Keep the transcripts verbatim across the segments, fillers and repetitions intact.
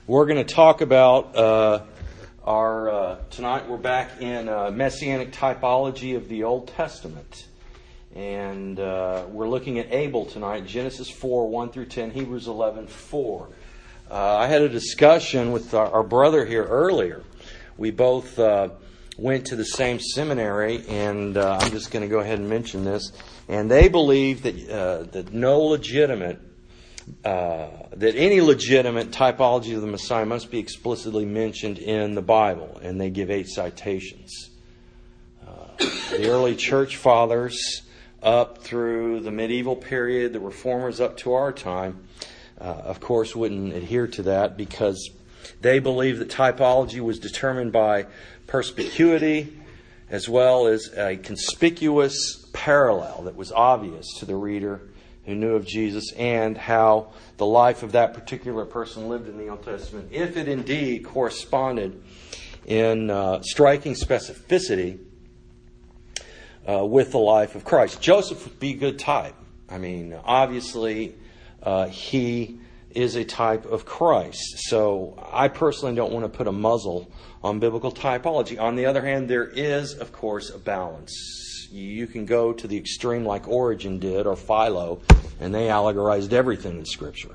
We're going to talk about uh, our, uh, tonight we're back in uh, Messianic typology of the Old Testament. And uh, we're looking at Abel tonight, Genesis four, one through ten, Hebrews eleven, four. Uh, I had a discussion with our, our brother here earlier. We both uh, went to the same seminary, and uh, I'm just going to go ahead and mention this. And they believe that uh, that no legitimate, uh, that any legitimate typology of the Messiah must be explicitly mentioned in the Bible, and they give eight citations. Uh, the early church fathers, up through the medieval period, the reformers up to our time, uh, of course, wouldn't adhere to that because they believe that typology was determined by perspicuity as well as a conspicuous parallel that was obvious to the reader who knew of Jesus and how the life of that particular person lived in the Old Testament, if it indeed corresponded in uh, striking specificity Uh, with the life of Christ. Joseph would be a good type. I mean, obviously, uh, he is a type of Christ. So I personally don't want to put a muzzle on biblical typology. On the other hand, there is, of course, a balance. You can go to the extreme like Origen did, or Philo, and they allegorized everything in Scripture.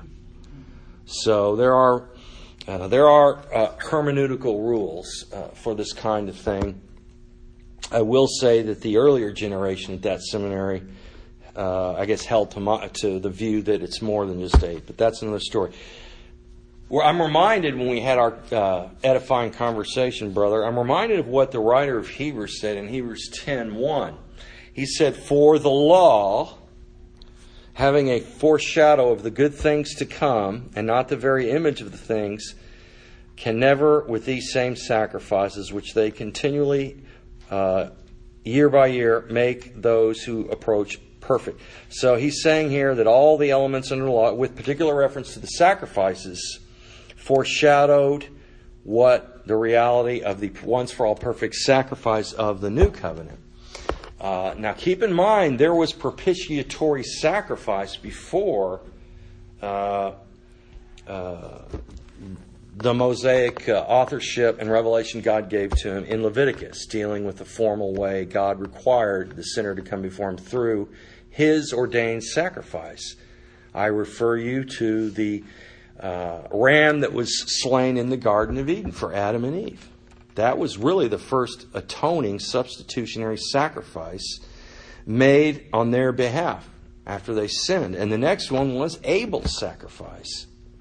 So there are uh, there are uh, hermeneutical rules uh, for this kind of thing. I will say that the earlier generation at that seminary, uh, I guess, held to, my, to the view that it's more than just eight. But that's another story. Well, I'm reminded when we had our uh, edifying conversation, brother, I'm reminded of what the writer of Hebrews said in Hebrews ten one. He said, "For the law, having a foreshadow of the good things to come, and not the very image of the things, can never, with these same sacrifices, which they continually Uh, year by year, make those who approach perfect." So he's saying here that all the elements under the law, with particular reference to the sacrifices, foreshadowed what the reality of the once for all perfect sacrifice of the new covenant. Uh, now keep in mind, there was propitiatory sacrifice before uh, uh, the Mosaic uh, authorship and revelation God gave to him in Leviticus, dealing with the formal way God required the sinner to come before him through his ordained sacrifice. I refer you to the uh, ram that was slain in the Garden of Eden for Adam and Eve. That was really the first atoning substitutionary sacrifice made on their behalf after they sinned. And the next one was Abel's sacrifice.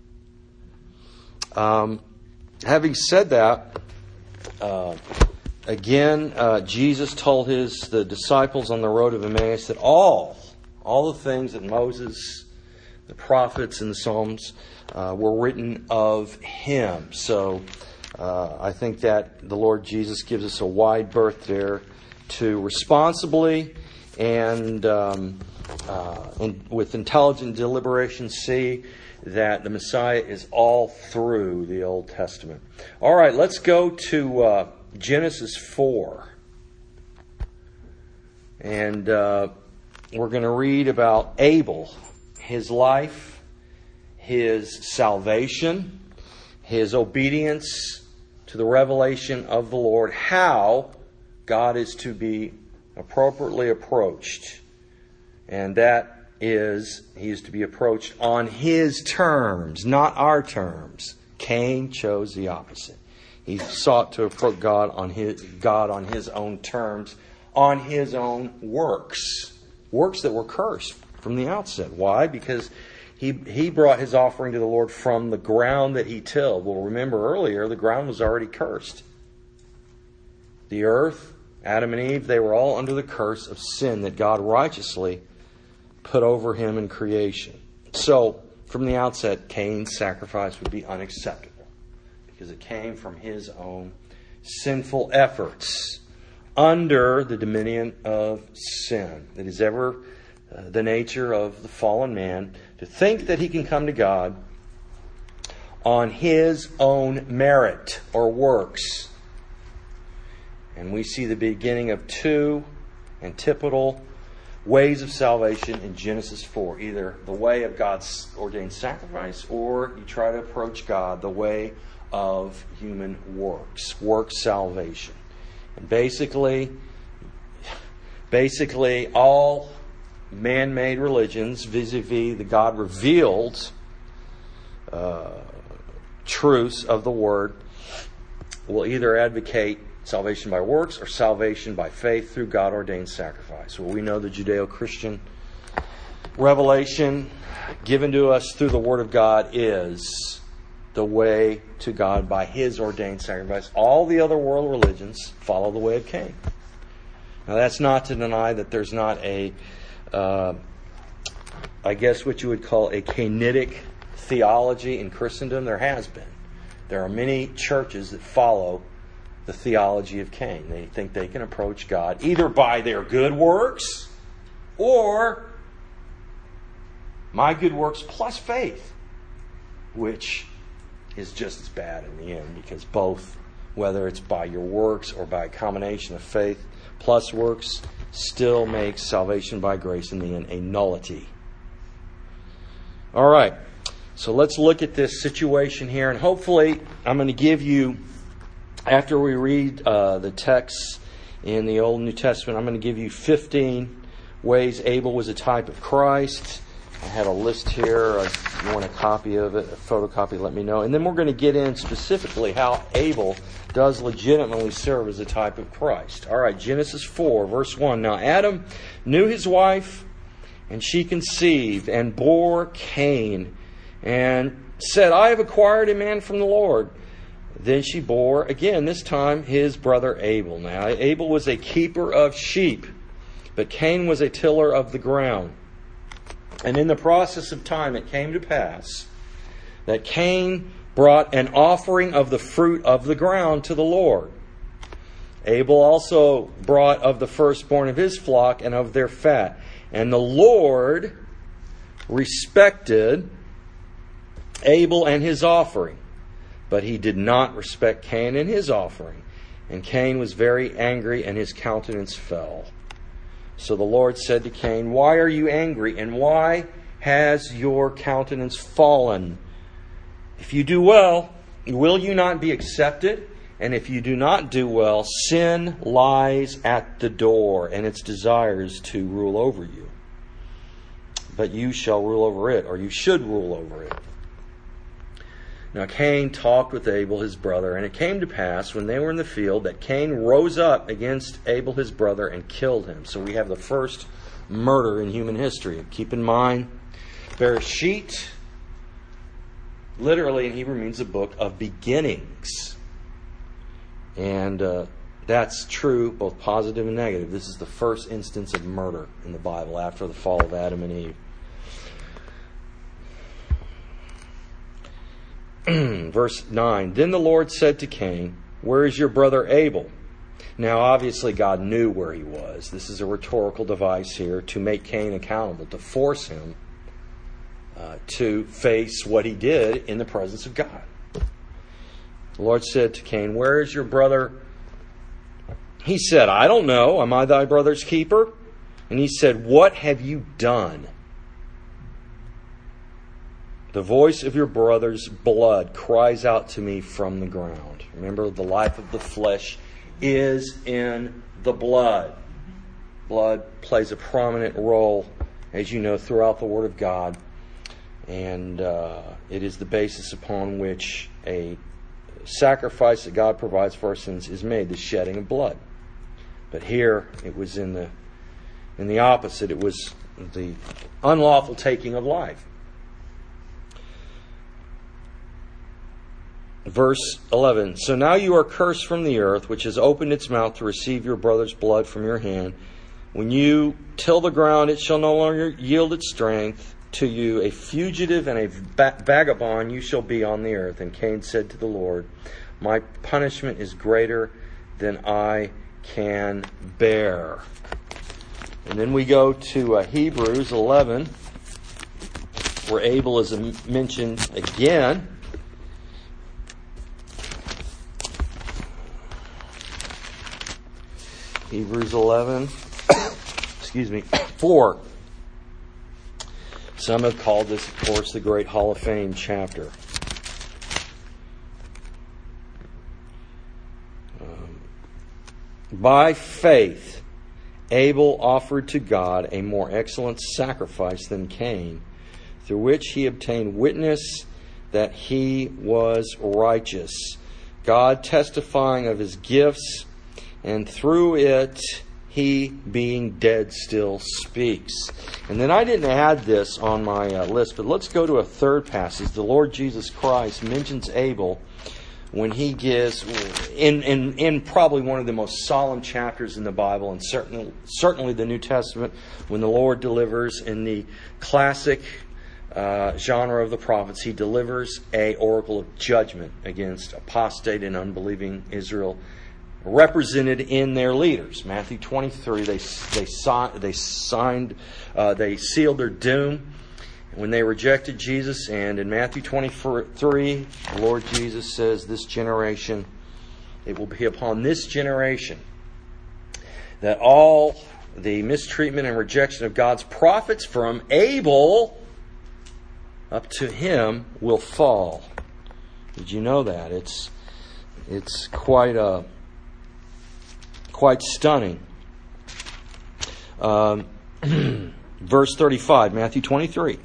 Um, having said that, uh, again, uh, Jesus told his the disciples on the road of Emmaus that all, all the things that Moses, the prophets, and the Psalms uh, were written of him. So uh, I think that the Lord Jesus gives us a wide berth there to responsibly and, um, uh, and with intelligent deliberation see that the Messiah is all through the Old Testament. All right, let's go to uh, Genesis four. And uh, we're going to read about Abel, his life, his salvation, his obedience to the revelation of the Lord, how God is to be appropriately approached. And that is, he is to be approached on his terms, not our terms. Cain chose the opposite. He sought to approach God on his God on his own terms, on his own works. Works that were cursed from the outset. Why? Because he he brought his offering to the Lord from the ground that he tilled. Well, remember earlier, the ground was already cursed. The earth, Adam and Eve, they were all under the curse of sin that God righteously put over him in creation. So, from the outset, Cain's sacrifice would be unacceptable because it came from his own sinful efforts under the dominion of sin. It is ever uh, the nature of the fallen man to think that he can come to God on his own merit or works. And we see the beginning of two antipodal ways of salvation in Genesis four. Either the way of God's ordained sacrifice, or you try to approach God the way of human works, work salvation. And basically, basically all man-made religions vis-a-vis the God-revealed uh, truths of the Word will either advocate salvation by works or salvation by faith through God-ordained sacrifice. Well, we know the Judeo-Christian revelation given to us through the Word of God is the way to God by His ordained sacrifice. All the other world religions follow the way of Cain. Now, that's not to deny that there's not a, uh, I guess what you would call a Cainitic theology in Christendom. There has been. There are many churches that follow the theology of Cain. They think they can approach God either by their good works or my good works plus faith, which is just as bad in the end, because both, whether it's by your works or by a combination of faith plus works, still makes salvation by grace in the end a nullity. All right, so let's look at this situation here, and hopefully I'm going to give you, after we read uh, the texts in the Old and New Testament, I'm going to give you fifteen ways Abel was a type of Christ. I have a list here. If you want a copy of it, a photocopy, let me know. And then we're going to get in specifically how Abel does legitimately serve as a type of Christ. All right, Genesis four, verse one. Now Adam knew his wife, and she conceived and bore Cain, and said, I have acquired a man from the Lord. Then she bore, again, this time, his brother Abel. Now Abel was a keeper of sheep, but Cain was a tiller of the ground. And in the process of time, it came to pass that Cain brought an offering of the fruit of the ground to the Lord. Abel also brought of the firstborn of his flock and of their fat. And the Lord respected Abel and his offering, but He did not respect Cain and his offering. And Cain was very angry, and his countenance fell. So the Lord said to Cain, why are you angry, and why has your countenance fallen? If you do well, will you not be accepted? And if you do not do well, sin lies at the door, and its desires to rule over you. But you shall rule over it, or you should rule over it. Now Cain talked with Abel his brother, and it came to pass when they were in the field that Cain rose up against Abel his brother and killed him. So we have the first murder in human history. Keep in mind, Bereshit literally in Hebrew means a book of beginnings. And uh, that's true, both positive and negative. This is the first instance of murder in the Bible after the fall of Adam and Eve. Verse nine, then the Lord said to Cain, where is your brother Abel? Now obviously God knew where he was. This is a rhetorical device here to make Cain accountable, to force him uh, to face what he did in the presence of God. The Lord said to Cain, where is your brother? He said, I don't know. Am I thy brother's keeper? And he said, what have you done? The voice of your brother's blood cries out to me from the ground. Remember, the life of the flesh is in the blood. Blood plays a prominent role, as you know, throughout the Word of God. And uh, it is the basis upon which a sacrifice that God provides for our sins is made, the shedding of blood. But here, it was in the in the opposite. It was the unlawful taking of life. Verse eleven, so now you are cursed from the earth, which has opened its mouth to receive your brother's blood from your hand. When you till the ground, it shall no longer yield its strength to you. A fugitive and a vagabond you shall be on the earth. And Cain said to the Lord, my punishment is greater than I can bear. And then we go to uh, Hebrews eleven, where Abel is mentioned again. Hebrews eleven, excuse excuse me, four. Some have called this, of course, the Great Hall of Fame chapter. Um, by faith, Abel offered to God a more excellent sacrifice than Cain, through which he obtained witness that he was righteous, God testifying of his gifts, and through it he, being dead, still speaks. And then I didn't add this on my uh, list, but let's go to a third passage. The Lord Jesus Christ mentions Abel when he gives, in, in, in probably one of the most solemn chapters in the Bible, and certainly, certainly the New Testament, when the Lord delivers in the classic uh, genre of the prophets, he delivers a oracle of judgment against apostate and unbelieving Israel, represented in their leaders. Matthew twenty-three, they they, signed, they signed, uh, they sealed their doom when they rejected Jesus. And in Matthew twenty-three, the Lord Jesus says, "This generation, it will be upon this generation that all the mistreatment and rejection of God's prophets from Abel up to him will fall." Did you know that? It's it's quite a Quite stunning. Um, verse thirty-five, Matthew twenty-three.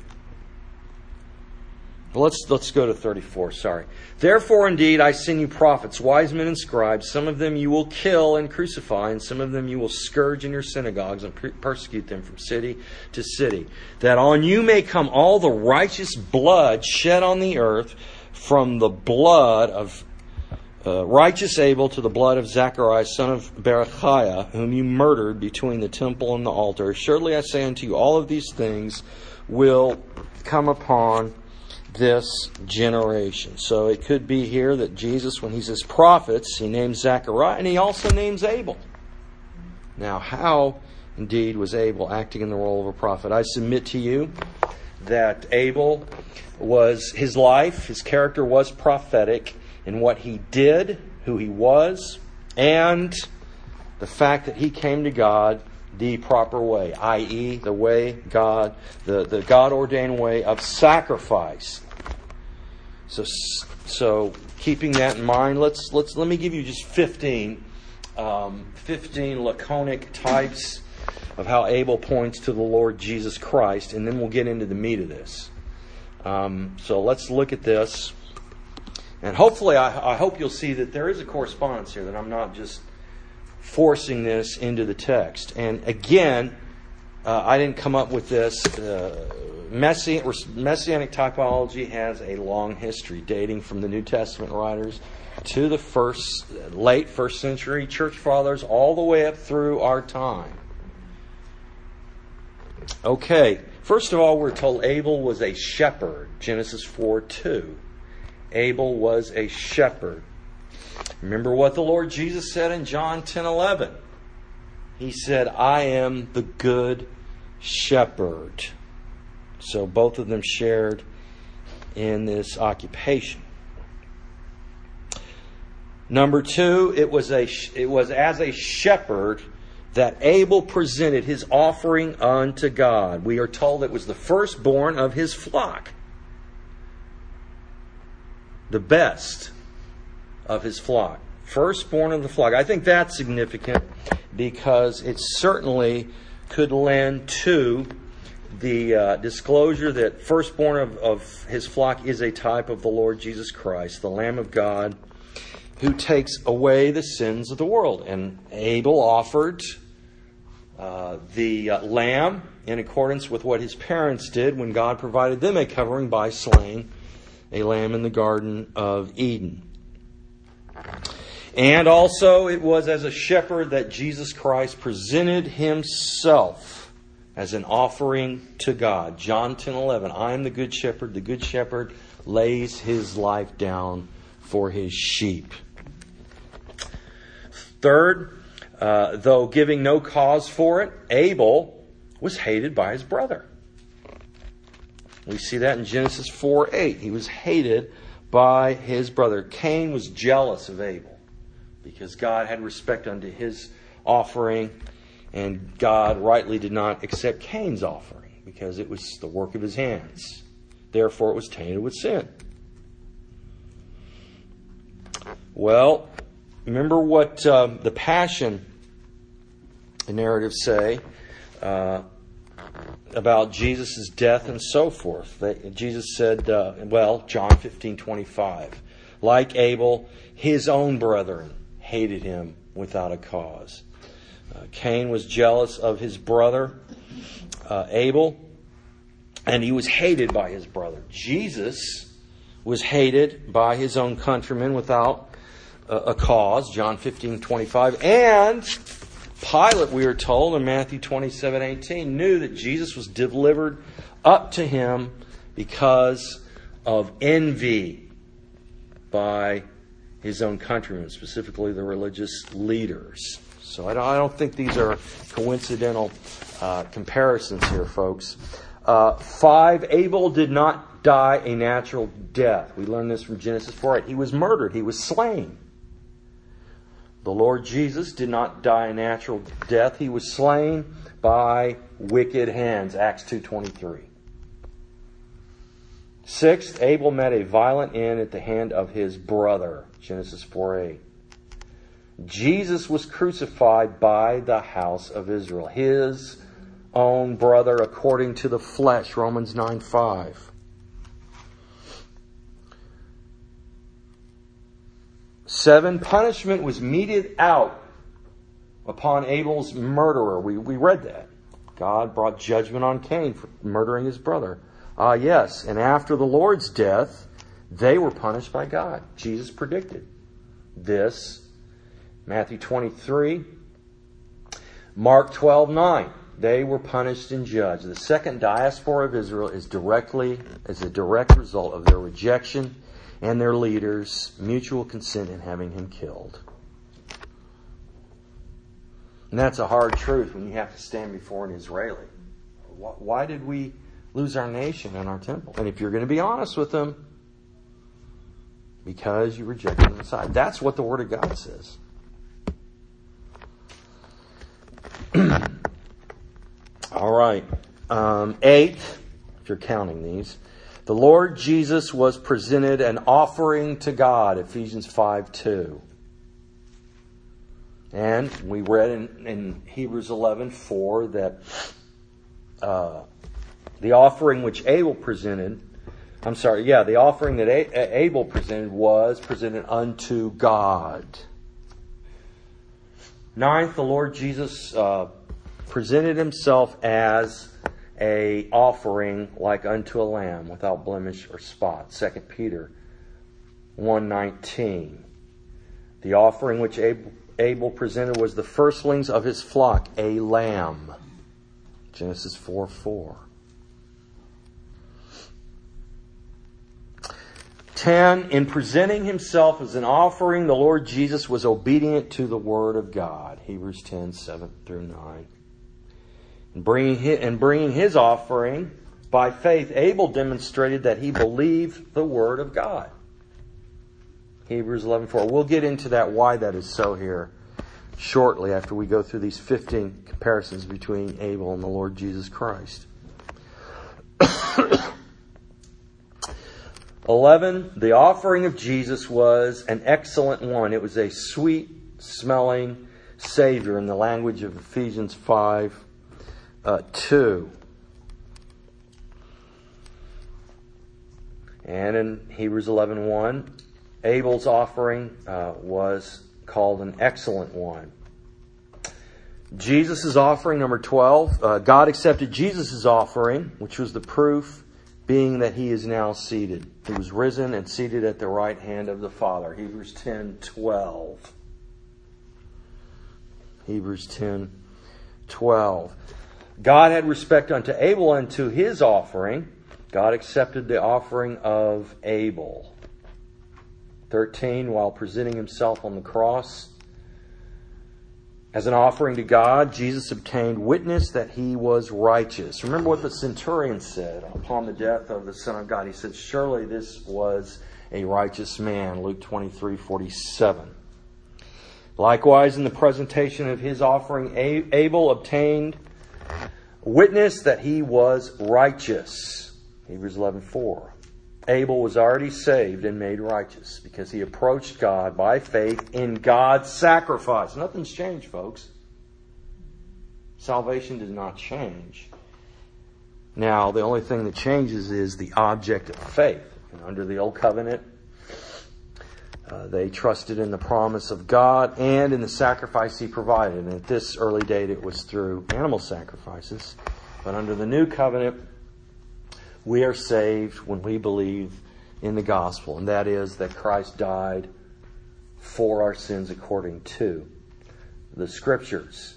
Let's let's go to thirty-four. Sorry. "Therefore, indeed, I send you prophets, wise men, and scribes. Some of them you will kill and crucify, and some of them you will scourge in your synagogues and persecute them from city to city, that on you may come all the righteous blood shed on the earth, from the blood of Uh, righteous Abel to the blood of Zacharias, son of Berechiah, whom you murdered between the temple and the altar. Surely I say unto you, all of these things will come upon this generation." So it could be here that Jesus, when he says prophets, he names Zachariah and he also names Abel. Now, how indeed was Abel acting in the role of a prophet? I submit to you that Abel was, his life, his character was prophetic in what he did, who he was, and the fact that he came to God the proper way, that is the way God, the, the God-ordained way of sacrifice. So, so keeping that in mind, let's let's let me give you just fifteen, um, fifteen laconic types of how Abel points to the Lord Jesus Christ, and then we'll get into the meat of this. Um, so let's look at this. And hopefully, I, I hope you'll see that there is a correspondence here, that I'm not just forcing this into the text. And again, uh, I didn't come up with this. Uh, Messi- Messianic typology has a long history, dating from the New Testament writers to the first, late first century church fathers, all the way up through our time. Okay, first of all, we're told Abel was a shepherd, Genesis four two. Abel was a shepherd. Remember what the Lord Jesus said in John ten eleven. He said, "I am the good shepherd." So both of them shared in this occupation. Number two, it was a it was as a shepherd that Abel presented his offering unto God. We are told it was the firstborn of his flock. The best of his flock. Firstborn of the flock. I think that's significant because it certainly could lend to the uh, disclosure that firstborn of, of his flock is a type of the Lord Jesus Christ, the Lamb of God, who takes away the sins of the world. And Abel offered uh, the uh, lamb in accordance with what his parents did when God provided them a covering by slaying a lamb in the Garden of Eden. And also it was as a shepherd that Jesus Christ presented himself as an offering to God. John ten eleven, "I am the good shepherd. The good shepherd lays his life down for his sheep." Third, uh, though giving no cause for it, Abel was hated by his brother. We see that in Genesis four eight. He was hated by his brother. Cain was jealous of Abel because God had respect unto his offering And God rightly did not accept Cain's offering because it was the work of his hands. Therefore, it was tainted with sin. Well, remember what uh, the Passion narratives say uh, about Jesus' death and so forth. They, Jesus said, uh, well, John fifteen twenty-five, like Abel, his own brethren hated him without a cause. Uh, Cain was jealous of his brother uh, Abel, and he was hated by his brother. Jesus was hated by his own countrymen without a, a cause, John fifteen twenty-five, and Pilate, we are told in Matthew twenty-seven eighteen, knew that Jesus was delivered up to him because of envy by his own countrymen, specifically the religious leaders. So I don't, I don't think these are coincidental uh, comparisons here, folks. Uh, five, Abel did not die a natural death. We learn this from Genesis four eight. He was murdered. He was slain. The Lord Jesus did not die a natural death. He was slain by wicked hands. Acts two twenty-three. Sixth, Abel met a violent end at the hand of his brother. Genesis four eight. Jesus was crucified by the house of Israel. His own brother according to the flesh. Romans nine five. Seven, punishment was meted out upon Abel's murderer. We, we read that. God brought judgment on Cain for murdering his brother. Ah, uh, yes. And after the Lord's death, they were punished by God. Jesus predicted this. Matthew twenty-three. Mark twelve nine. They were punished and judged. The second diaspora of Israel is directly, is a direct result of their rejection and their leaders' mutual consent in having him killed. And that's a hard truth when you have to stand before an Israeli. Why did we lose our nation and our temple? And if you're going to be honest with them, because you rejected the Messiah. That's what the Word of God says. All right. Um, eighth, if you're counting these. The Lord Jesus was presented an offering to God, Ephesians five two. And we read in, in Hebrews eleven four that uh, the offering which Abel presented, I'm sorry, yeah, the offering that A- Abel presented was presented unto God. Ninth, the Lord Jesus uh, presented himself as a offering like unto a lamb without blemish or spot. Second Peter one nineteen. The offering which Abel, Abel presented was the firstlings of his flock, a lamb. Genesis four four. Ten, in presenting himself as an offering, the Lord Jesus was obedient to the Word of God. Hebrews ten seven through nine. And bringing his, and bringing his offering by faith, Abel demonstrated that he believed the Word of God. Hebrews eleven four. We'll get into that, why that is so here shortly after we go through these fifteen comparisons between Abel and the Lord Jesus Christ. eleven. The offering of Jesus was an excellent one. It was a sweet-smelling Savior in the language of Ephesians five uh, two. And in Hebrews eleven one, Abel's offering uh, was called an excellent one. Jesus' offering, number twelve. Uh, God accepted Jesus' offering, which was the proof being that he is now seated. He was risen and seated at the right hand of the Father. Hebrews ten twelve. Hebrews ten twelve. God had respect unto Abel and to his offering. God accepted the offering of Abel. thirteen. While presenting himself on the cross as an offering to God, Jesus obtained witness that he was righteous. Remember what the centurion said upon the death of the Son of God. He said, surely this was a righteous man. Luke twenty-three forty-seven. Likewise, in the presentation of his offering, Abel obtained witness that he was righteous. Hebrews eleven four. Abel was already saved and made righteous because he approached God by faith in God's sacrifice. Nothing's changed, folks. Salvation did not change. Now, the only thing that changes is the object of faith. And under the Old Covenant, uh, they trusted in the promise of God and in the sacrifice He provided. And at this early date, it was through animal sacrifices. But under the New Covenant, we are saved when we believe in the gospel, and that is that Christ died for our sins according to the Scriptures.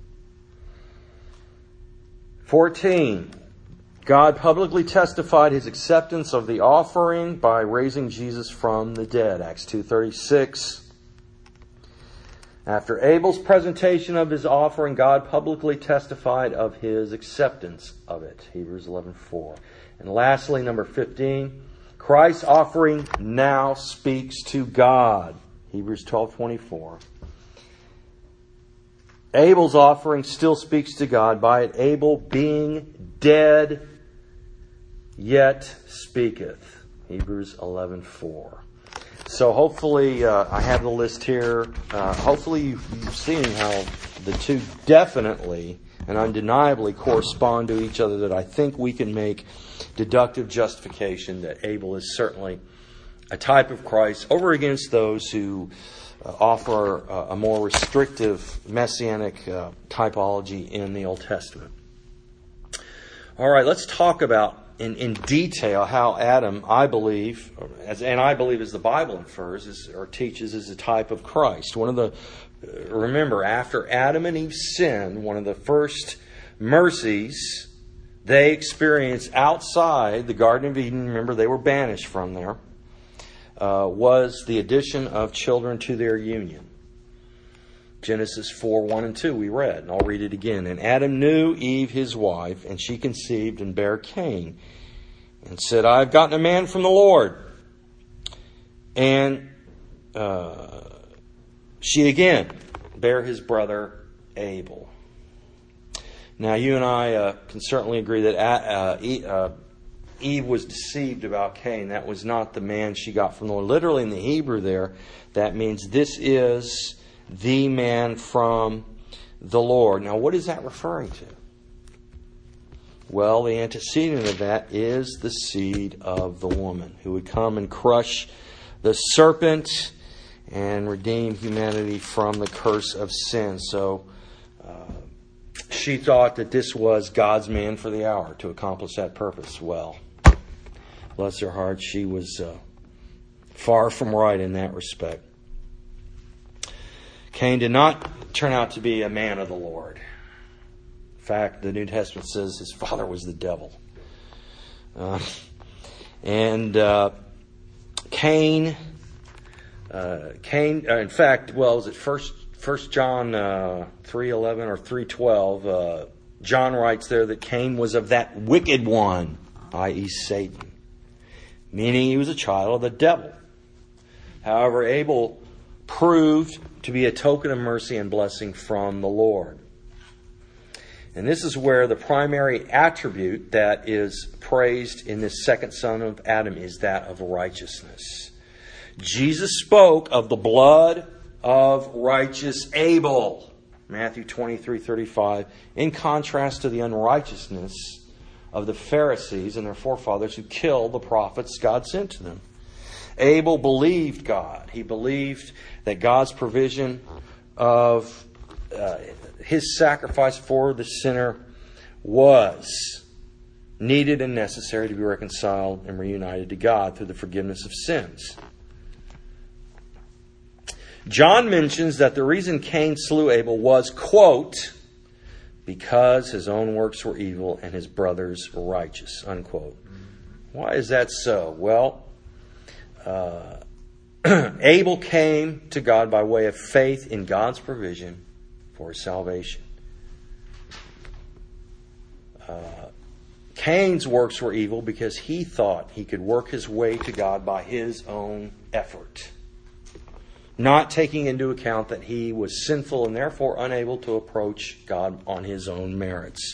fourteen. God publicly testified His acceptance of the offering by raising Jesus from the dead. Acts two thirty-six. After Abel's presentation of his offering, God publicly testified of His acceptance of it. Hebrews eleven four. And lastly, number fifteen, Christ's offering now speaks to God. Hebrews twelve twenty-four. Abel's offering still speaks to God by it. Abel being dead yet speaketh. Hebrews eleven four. So hopefully, uh, I have the list here. Uh, hopefully you've, you've seen how the two definitely and undeniably correspond to each other, that I think we can make deductive justification that Abel is certainly a type of Christ over against those who uh, offer uh, a more restrictive messianic uh, typology in the Old Testament. All right, let's talk about in, in detail how Adam, I believe, as, and I believe as the Bible infers is, or teaches, is a type of Christ. One of the Remember, after Adam and Eve sinned, one of the first mercies they experienced outside the Garden of Eden, remember they were banished from there, uh, was the addition of children to their union. Genesis four, one and two we read, and I'll read it again. And Adam knew Eve his wife, and she conceived and bare Cain, and said, I have gotten a man from the Lord. And uh, she again bare his brother Abel. Now, you and I uh, can certainly agree that uh, uh, Eve was deceived about Cain. That was not the man she got from the Lord. Literally in the Hebrew there, that means this is the man from the Lord. Now, what is that referring to? Well, the antecedent of that is the seed of the woman who would come and crush the serpent and redeem humanity from the curse of sin. So uh, she thought that this was God's man for the hour to accomplish that purpose. Well, bless her heart, she was uh, far from right in that respect. Cain did not turn out to be a man of the Lord. In fact, the New Testament says his father was the devil. Uh, and uh, Cain... Uh, Cain, uh, in fact, well, is it first First John uh, three eleven or three twelve? Uh, John writes there that Cain was of that wicked one, that is, Satan, meaning he was a child of the devil. However, Abel proved to be a token of mercy and blessing from the Lord. And this is where the primary attribute that is praised in this second son of Adam is that of righteousness. Jesus spoke of the blood of righteous Abel, Matthew twenty-three thirty-five, in contrast to the unrighteousness of the Pharisees and their forefathers who killed the prophets God sent to them. Abel believed God. He believed that God's provision of uh, his sacrifice for the sinner was needed and necessary to be reconciled and reunited to God through the forgiveness of sins. John mentions that the reason Cain slew Abel was, quote, because his own works were evil and his brothers were righteous, unquote. Why is that so? Well, uh, Abel came to God by way of faith in God's provision for his salvation. Uh, Cain's works were evil because he thought he could work his way to God by his own effort. not taking into account that he was sinful and therefore unable to approach God on his own merits.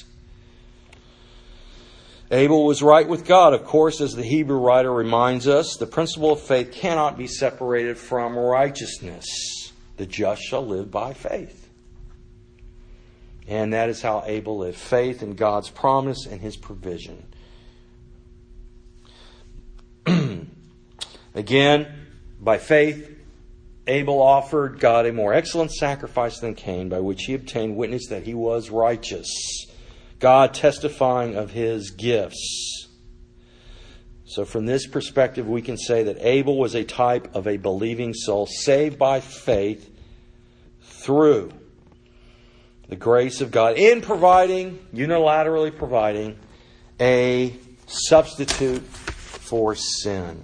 Abel was right with God. Of course, as the Hebrew writer reminds us, the principle of faith cannot be separated from righteousness. The just shall live by faith. And that is how Abel lived. Faith in God's promise and his provision. Again, by faith, Abel offered God a more excellent sacrifice than Cain, by which he obtained witness that he was righteous, God testifying of his gifts. So from this perspective, we can say that Abel was a type of a believing soul saved by faith through the grace of God in providing, unilaterally providing, a substitute for sin.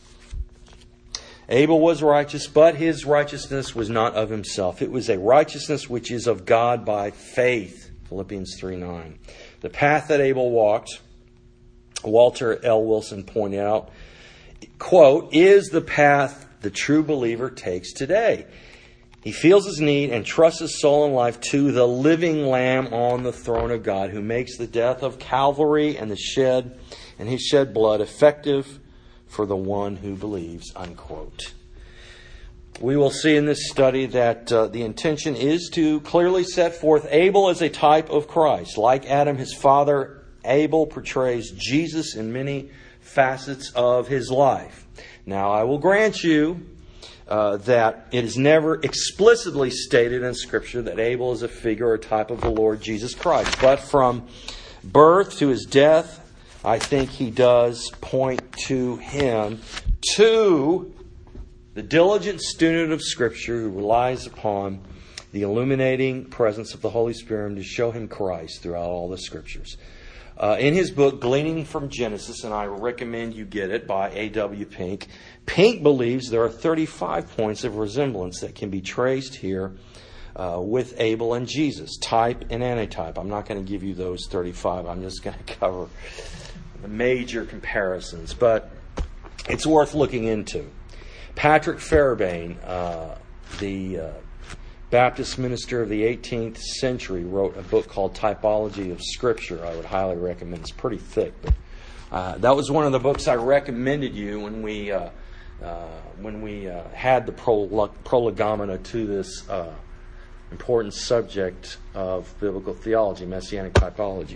Abel was righteous, but his righteousness was not of himself. It was a righteousness which is of God by faith. Philippians three nine. The path that Abel walked, Walter L. Wilson pointed out, quote, is the path the true believer takes today. He feels his need and trusts his soul and life to the living Lamb on the throne of God, who makes the death of Calvary and the shed and his shed blood effective for the one who believes, unquote. We will see in this study that uh, the intention is to clearly set forth Abel as a type of Christ. Like Adam, his father, Abel portrays Jesus in many facets of his life. Now, I will grant you uh, that it is never explicitly stated in Scripture that Abel is a figure or type of the Lord Jesus Christ. But from birth to his death, I think he does point to him, to the diligent student of Scripture who relies upon the illuminating presence of the Holy Spirit to show him Christ throughout all the Scriptures. Uh, in his book, Gleaning from Genesis, and I recommend you get it by A W Pink, Pink believes there are thirty-five points of resemblance that can be traced here uh, with Abel and Jesus, type and antitype. I'm not going to give you those thirty-five. I'm just going to cover the major comparisons, but it's worth looking into. Patrick Fairbairn, uh, the uh, Baptist minister of the eighteenth century, wrote a book called Typology of Scripture. I would highly recommend. It's pretty thick, but uh, that was one of the books I recommended you when we uh, uh, when we uh, had the prolegomena to this uh, important subject of biblical theology, Messianic typology.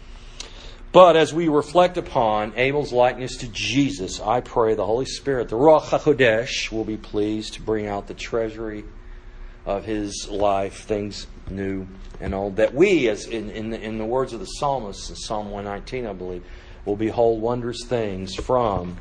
But as we reflect upon Abel's likeness to Jesus, I pray the Holy Spirit, the Ruach HaKodesh, will be pleased to bring out the treasury of his life, things new and old, that we, as in, in, the, in the words of the psalmist in Psalm one nineteen, I believe, will behold wondrous things from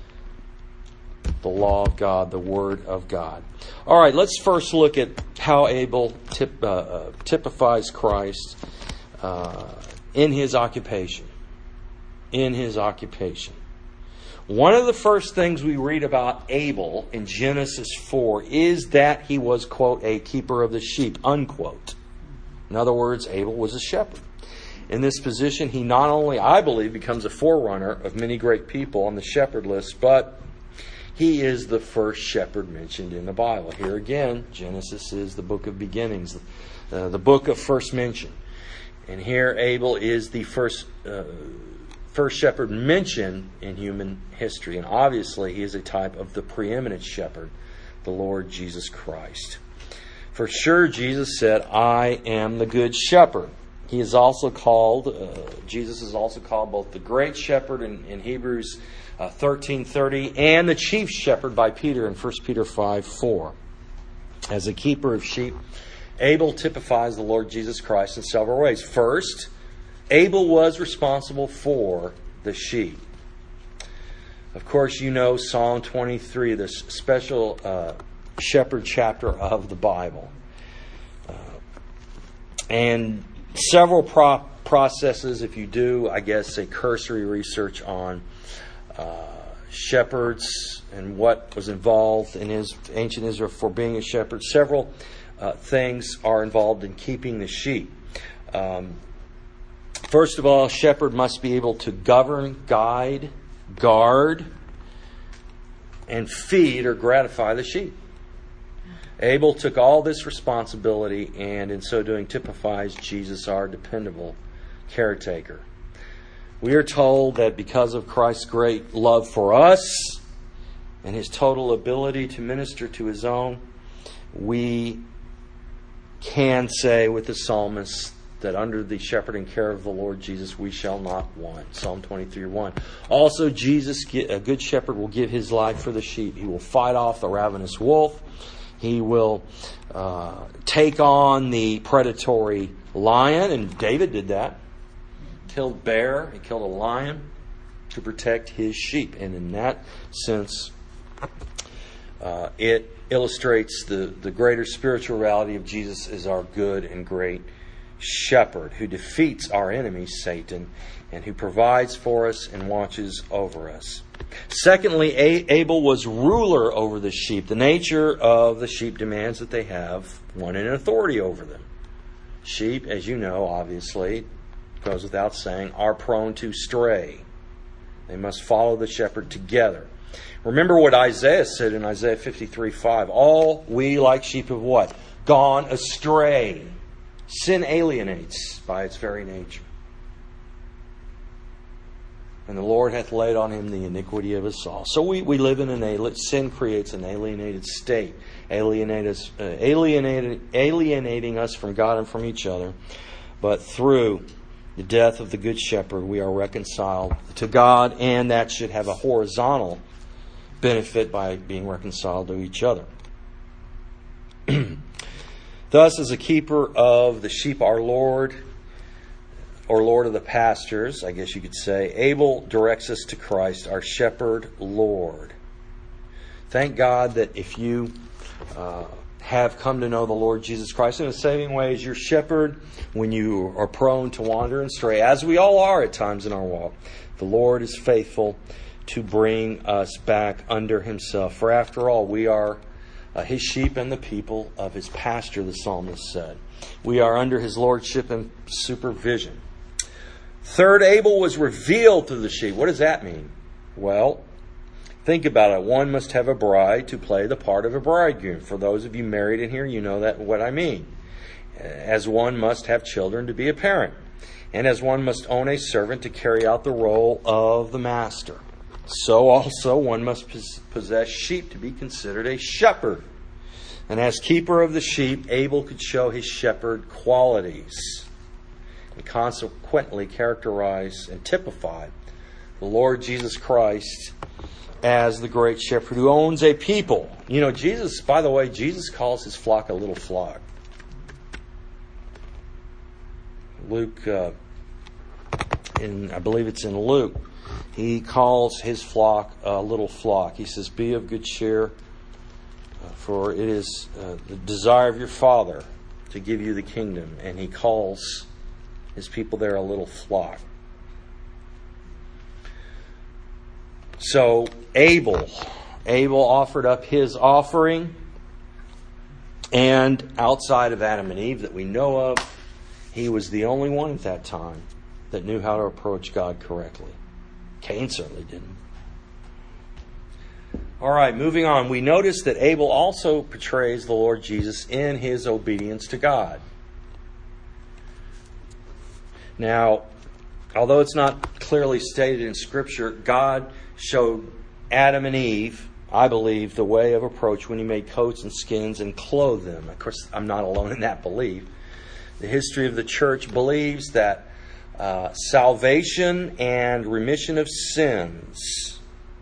the law of God, the Word of God. All right, let's first look at how Abel tip, uh, uh, typifies Christ uh, in his occupation. In his occupation. One of the first things we read about Abel in Genesis four is that he was, quote, a keeper of the sheep, unquote. In other words, Abel was a shepherd. In this position, he not only, I believe, becomes a forerunner of many great people on the shepherd list, but he is the first shepherd mentioned in the Bible. Here again, Genesis is the book of beginnings, uh, the book of first mention. And here Abel is the first uh, first shepherd mentioned in human history. And obviously he is a type of the preeminent shepherd, the Lord Jesus Christ. For sure, Jesus said, I am the good shepherd. He is also called, uh, Jesus is also called both the great shepherd in, in Hebrews uh, thirteen thirty and the chief shepherd by Peter in First Peter five four. As a keeper of sheep, Abel typifies the Lord Jesus Christ in several ways. First, Abel was responsible for the sheep. Of course, you know Psalm twenty-three, this special uh, shepherd chapter of the Bible. Uh, and several pro- processes, if you do, I guess, a cursory research on uh, shepherds and what was involved in his ancient Israel for being a shepherd. Several uh, things are involved in keeping the sheep. Um, First of all, a shepherd must be able to govern, guide, guard, and feed or gratify the sheep. Abel took all this responsibility and in so doing typifies Jesus, our dependable caretaker. We are told that because of Christ's great love for us and His total ability to minister to His own, we can say with the psalmist that under the shepherding care of the Lord Jesus we shall not want. Psalm twenty-three one. Also, Jesus, a good shepherd, will give His life for the sheep. He will fight off the ravenous wolf. He will uh, take on the predatory lion, and David did that. Killed a bear, he killed a lion to protect his sheep. And in that sense, uh, it illustrates the, the greater spiritual reality of Jesus as our good and great shepherd who defeats our enemy, Satan, and who provides for us and watches over us. Secondly, Abel was ruler over the sheep. The nature of the sheep demands that they have one in authority over them. Sheep, as you know, obviously, goes without saying, are prone to stray. They must follow the shepherd together. Remember what Isaiah said in Isaiah fifty-three five. All we like sheep have what? Gone astray. Sin alienates by its very nature. And the Lord hath laid on Him the iniquity of us all. So we, we live in an alien, sin creates an alienated state, alienate us, uh, alienated, alienating us from God and from each other. But through the death of the Good Shepherd, we are reconciled to God, and that should have a horizontal benefit by being reconciled to each other. Thus, as a keeper of the sheep, our Lord, or Lord of the pastures, I guess you could say, Abel directs us to Christ, our shepherd Lord. Thank God that if you uh, have come to know the Lord Jesus Christ in a saving way as your shepherd, when you are prone to wander and stray, as we all are at times in our walk, the Lord is faithful to bring us back under Himself. For after all, we are uh, His sheep and the people of His pasture, the psalmist said. We are under His lordship and supervision. Third, Abel was revealed to the sheep. What does that mean? Well, think about it. One must have a bride to play the part of a bridegroom. For those of you married in here, you know that what I mean. As one must have children to be a parent. And as one must own a servant to carry out the role of the master. So also one must possess sheep to be considered a shepherd. And as keeper of the sheep, Abel could show his shepherd qualities and consequently characterize and typify the Lord Jesus Christ as the great shepherd who owns a people. You know, Jesus, by the way, Jesus calls His flock a little flock. Luke, uh, in I believe it's in Luke, He calls His flock a little flock. He says, "Be of good cheer, for it is uh, the desire of your Father to give you the kingdom." And He calls His people there a little flock. So Abel, Abel offered up his offering, and outside of Adam and Eve that we know of, he was the only one at that time that knew how to approach God correctly. Cain certainly didn't. All right, moving on. We notice that Abel also portrays the Lord Jesus in his obedience to God. Now, although it's not clearly stated in Scripture, God showed Adam and Eve, I believe, the way of approach when He made coats and skins and clothed them. Of course, I'm not alone in that belief. The history of the church believes that uh, salvation and remission of sins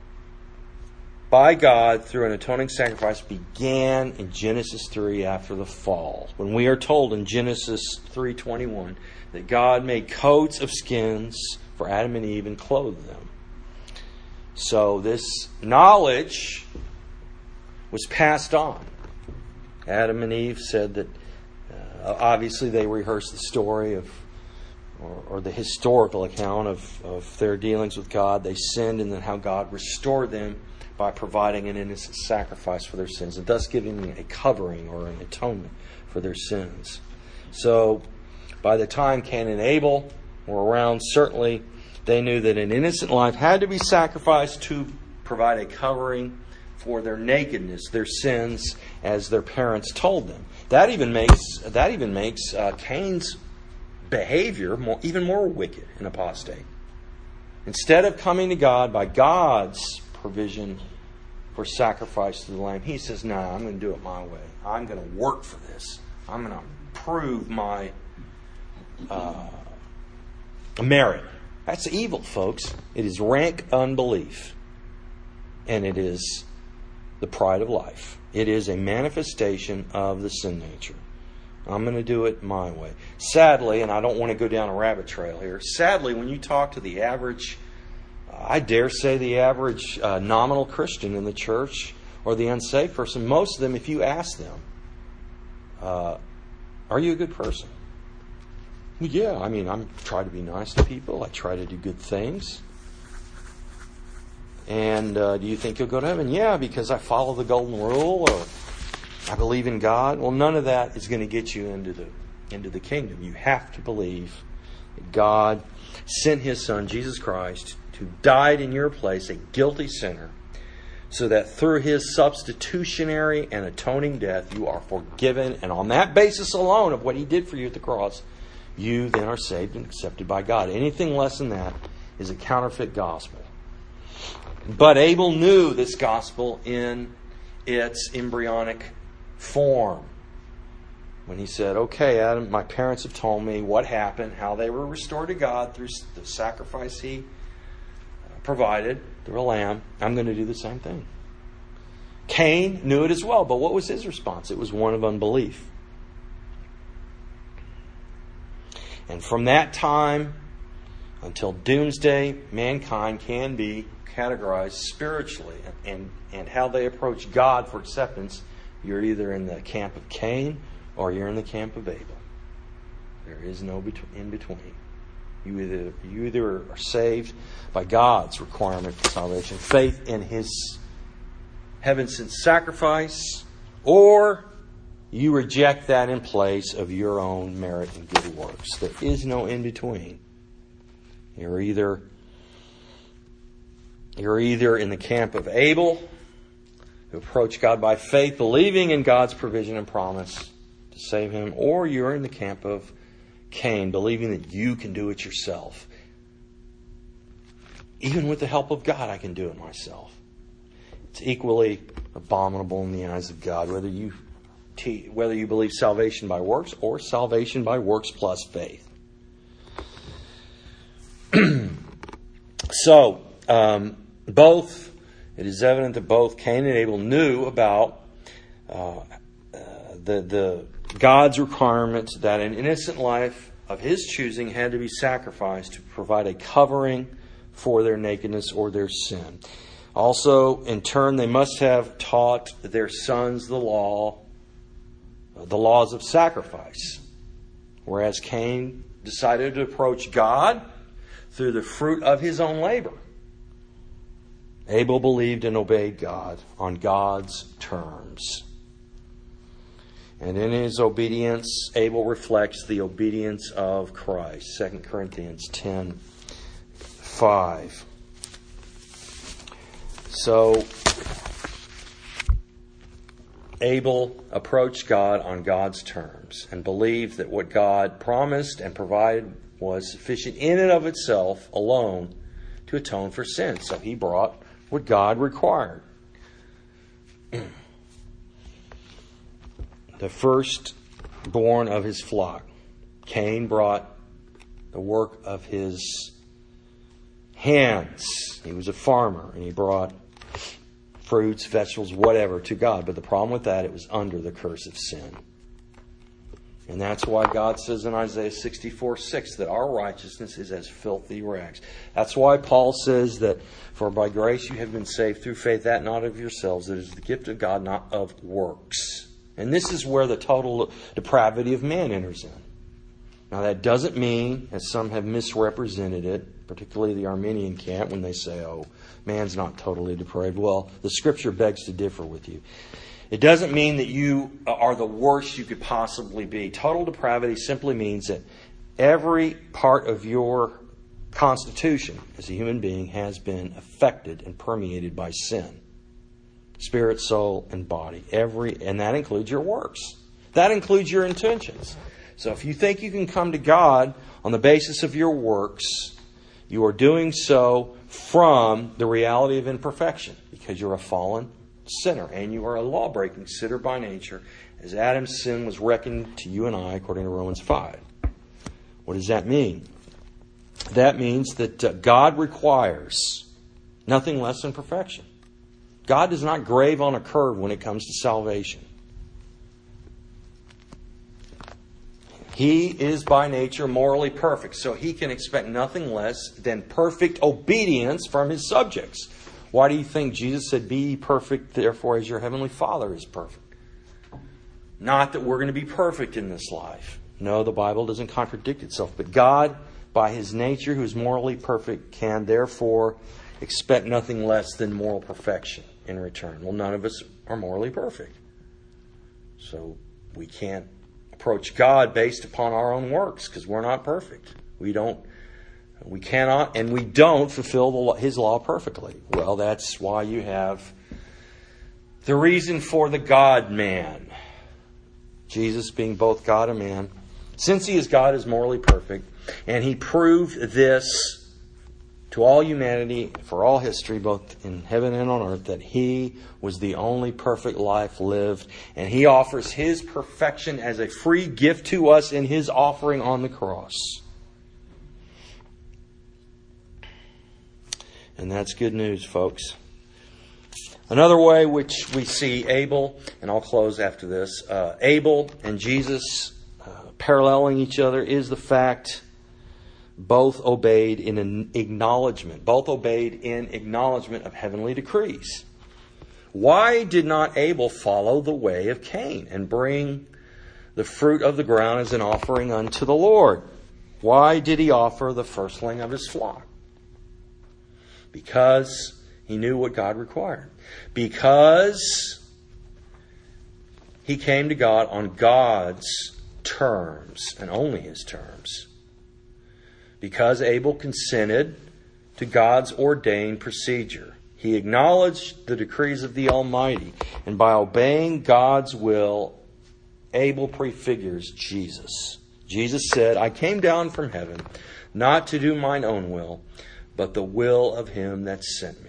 by God through an atoning sacrifice began in Genesis three after the fall. When we are told in Genesis three twenty-one that God made coats of skins for Adam and Eve and clothed them. So this knowledge was passed on. Adam and Eve said that uh, obviously they rehearsed the story of or, or the historical account of, of their dealings with God. They sinned, and then how God restored them by providing an innocent sacrifice for their sins, and thus giving them a covering or an atonement for their sins. So by the time Cain and Abel were around, certainly they knew that an innocent life had to be sacrificed to provide a covering for their nakedness, their sins, as their parents told them. That even makes that even makes uh, Cain's behavior more, even more wicked and apostate. Instead of coming to God by God's provision for sacrifice to the lamb, he says, "No, nah, I'm going to do it my way. I'm going to work for this. I'm going to prove my uh, merit." That's evil, folks. It is rank unbelief. And it is the pride of life. It is a manifestation of the sin nature. I'm going to do it my way. Sadly, and I don't want to go down a rabbit trail here, sadly, when you talk to the average, I dare say the average uh, nominal Christian in the church or the unsaved person, most of them, if you ask them, uh, are you a good person? Well, yeah, I mean, I try to be nice to people. I try to do good things. And uh, do you think you'll go to heaven? Yeah, because I follow the golden rule, or I believe in God. Well, none of that is going to get you into the into the kingdom. You have to believe that God sent His Son, Jesus Christ, who died in your place, a guilty sinner, so that through His substitutionary and atoning death, you are forgiven. And on that basis alone of what He did for you at the cross, you then are saved and accepted by God. Anything less than that is a counterfeit gospel. But Abel knew this gospel in its embryonic form. When he said, "Okay, Adam, my parents have told me what happened, how they were restored to God through the sacrifice He provided through a lamb. I'm going to do the same thing." Cain knew it as well, but what was his response? It was one of unbelief. And from that time until doomsday, mankind can be categorized spiritually, and, and how they approach God for acceptance. You're either in the camp of Cain or you're in the camp of Abel. There is no in between. You either you either are saved by God's requirement for salvation, faith in His heaven-sent sacrifice, or you reject that in place of your own merit and good works. There is no in between. You're either You're either in the camp of Abel, who approached God by faith, believing in God's provision and promise to save him, or you're in the camp of Cain, believing that you can do it yourself. Even with the help of God, I can do it myself. It's equally abominable in the eyes of God, whether you te- whether you believe salvation by works or salvation by works plus faith. So, um, both, it is evident that both Cain and Abel knew about uh, uh, the the God's requirements that an innocent life of His choosing had to be sacrificed to provide a covering for their nakedness or their sin. Also, in turn, they must have taught their sons the law, the laws of sacrifice. Whereas Cain decided to approach God through the fruit of his own labor, Abel believed and obeyed God on God's terms. And in his obedience, Abel reflects the obedience of Christ. Second Corinthians ten five. So, Abel approached God on God's terms and believed that what God promised and provided was sufficient in and of itself alone to atone for sin. So he brought what God required. The firstborn of his flock. Cain brought the work of his hands. He was a farmer, and he brought fruits, vegetables, whatever to God. But the problem with that, it was under the curse of sin. And that's why God says in Isaiah sixty-four six that our righteousness is as filthy rags. That's why Paul says that, for by grace you have been saved through faith, that not of yourselves. It is the gift of God, not of works. And this is where the total depravity of man enters in. Now that doesn't mean, as some have misrepresented it, particularly the Arminian camp, when they say, oh, man's not totally depraved. Well, the Scripture begs to differ with you. It doesn't mean that you are the worst you could possibly be. Total depravity simply means that every part of your constitution as a human being has been affected and permeated by sin. spirit, soul, and body. Every, and that includes your works. That includes your intentions. So if you think you can come to God on the basis of your works, you are doing so from the reality of imperfection, because you're a fallen sinner and you are a law-breaking sinner by nature, as Adam's sin was reckoned to you and I, according to Romans five. What does that mean? That means that uh, God requires nothing less than perfection. God does not grave on a curve when it comes to salvation. He is by nature morally perfect, so He can expect nothing less than perfect obedience from His subjects. Why do you think Jesus said, "Be ye perfect, therefore, as your heavenly Father is perfect"? Not that we're going to be perfect in this life. No, the Bible doesn't contradict itself. But God, by His nature, who is morally perfect, can therefore expect nothing less than moral perfection in return. Well, none of us are morally perfect. So we can't approach God based upon our own works, because we're not perfect. We don't, we cannot, and we don't fulfill the law, His law perfectly. Well, that's why you have the reason for the God-man. Jesus being both God and man. Since He is God, is morally perfect, and He proved this to all humanity, for all history, both in heaven and on earth, that He was the only perfect life lived. And He offers His perfection as a free gift to us in His offering on the cross. And that's good news, folks. Another way which we see Abel, and I'll close after this, uh, Abel and Jesus uh, paralleling each other, is the fact both obeyed in an acknowledgement. Both obeyed in acknowledgement of heavenly decrees. Why did not Abel follow the way of Cain and bring the fruit of the ground as an offering unto the Lord? Why did he offer the firstling of his flock? Because he knew what God required. Because he came to God on God's terms and only His terms. Because Abel consented to God's ordained procedure. He acknowledged the decrees of the Almighty. And by obeying God's will, Abel prefigures Jesus. Jesus said, "I came down from heaven, not to do mine own will, but the will of Him that sent me."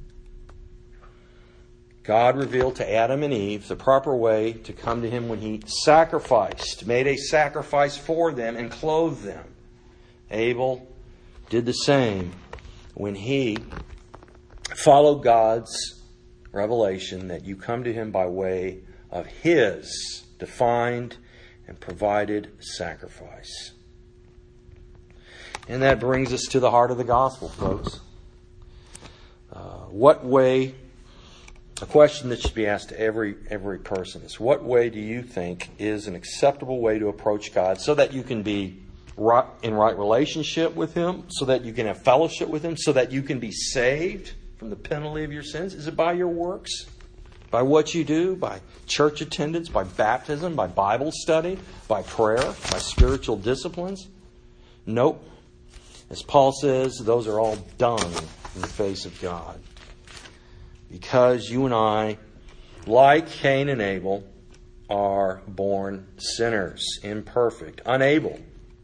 God revealed to Adam and Eve the proper way to come to Him when He sacrificed, made a sacrifice for them and clothed them. Abel did the same when he followed God's revelation that you come to Him by way of His defined and provided sacrifice. And that brings us to the heart of the gospel, folks. Uh, what way, a question that should be asked to every every person is, what way do you think is an acceptable way to approach God so that you can be right, in right relationship with Him, so that you can have fellowship with Him, so that you can be saved from the penalty of your sins? Is it by your works? By what you do? By church attendance? By baptism? By Bible study? By prayer? By spiritual disciplines? Nope. As Paul says, those are all dung in the face of God. Because you and I, like Cain and Abel, are born sinners, imperfect, unable.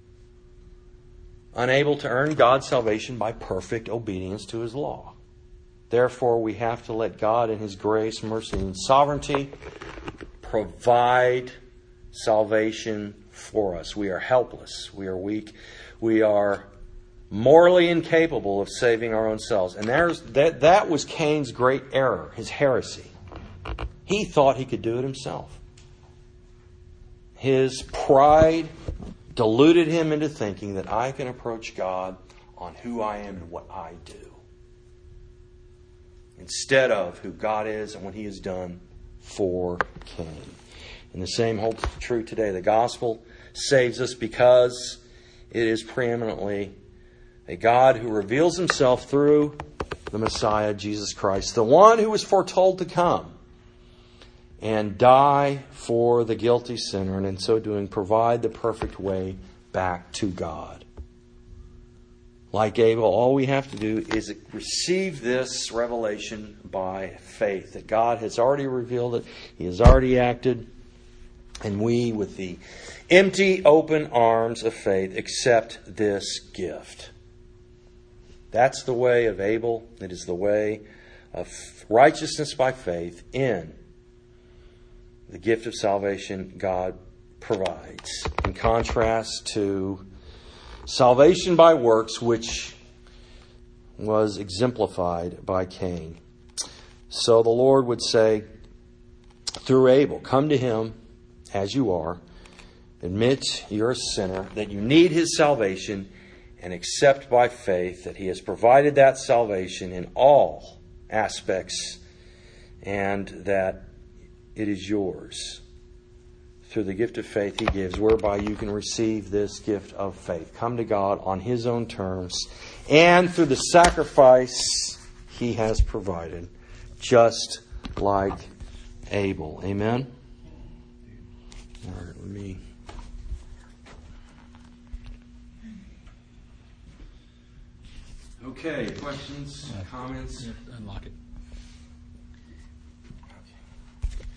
Unable to earn God's salvation by perfect obedience to His law. Therefore, we have to let God in His grace, mercy, and sovereignty provide salvation for us. We are helpless. We are weak. We are morally incapable of saving our own selves. And there's that, that was Cain's great error, his heresy. He thought he could do it himself. His pride deluded him into thinking that I can approach God on who I am and what I do, instead of who God is and what He has done for Cain. And the same holds true today. The gospel saves us because it is preeminently a God who reveals Himself through the Messiah, Jesus Christ, the one who was foretold to come and die for the guilty sinner, and in so doing provide the perfect way back to God. like Abel, all we have to do is receive this revelation by faith, that God has already revealed it, He has already acted, and we, with the empty, open arms of faith, accept this gift. That's the way of Abel. It is the way of righteousness by faith in the gift of salvation God provides, in contrast to salvation by works, which was exemplified by Cain. So the Lord would say through Abel, come to Him as you are, admit you're a sinner, that you need His salvation, and accept by faith that He has provided that salvation in all aspects, and that it is yours through the gift of faith He gives, whereby you can receive this gift of faith. Come to God on His own terms, and through the sacrifice He has provided, just like Abel. Amen? All right, let me... Okay, questions, comments? Yeah, unlock it.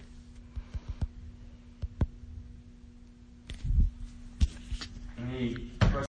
Any